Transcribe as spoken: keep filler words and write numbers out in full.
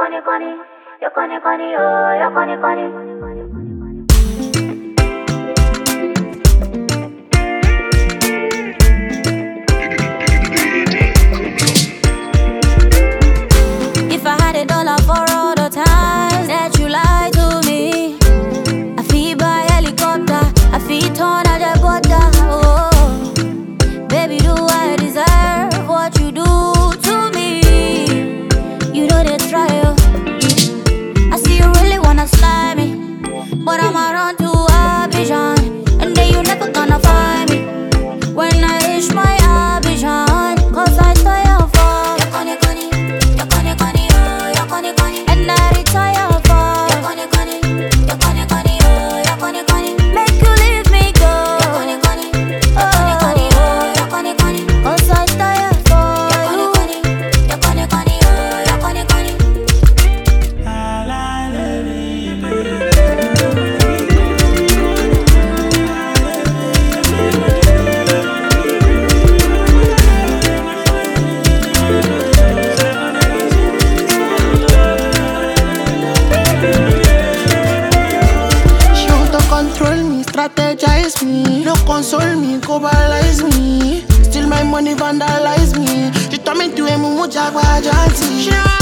conny conny, you conny conny, oh, you conny conny. If I had a dollar for all the times that you lied to me, I feel by helicopter, I feel turn out the border. Oh, baby, do I deserve what you do to me? You know they try, oh. I see you really wanna slide me, but I'm around to Abidjan, and then you never gonna find me when I reach my Abidjan, cause I tire for your conny conny, your conny conny, oh, your conny conny, and I retire for your conny conny, your conny conny, oh, your conny conny, make you leave me go, your conny conny, your conny conny, oh, your conny conny, cause I tire for your conny conny, your conny conny, oh, your conny conny. Control me, strategize me, no console me, globalize me. Steal my money, vandalize me. She told me to a mumu jagwa janti.